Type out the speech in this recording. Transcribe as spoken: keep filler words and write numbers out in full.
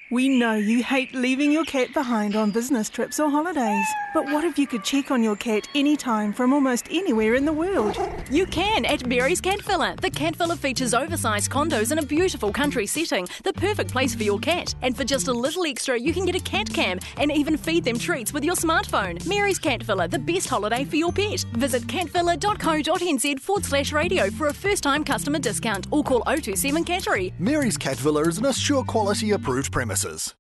We know you hate leaving your cat behind on business trips or holidays. But what if you could check on your cat anytime from almost anywhere in the world? You can at Mary's Cat Villa. The Cat Villa features oversized condos in a beautiful country setting, the perfect place for your cat. And for just a little extra, you can get a cat cam and even feed them treats with your smartphone. Mary's Cat Villa, the best holiday for your pet. Visit catvilla.co.nz forward slash radio for a first-time customer discount or call oh two seven Cattery. Mary's Cat Villa is an Assure Quality approved premises.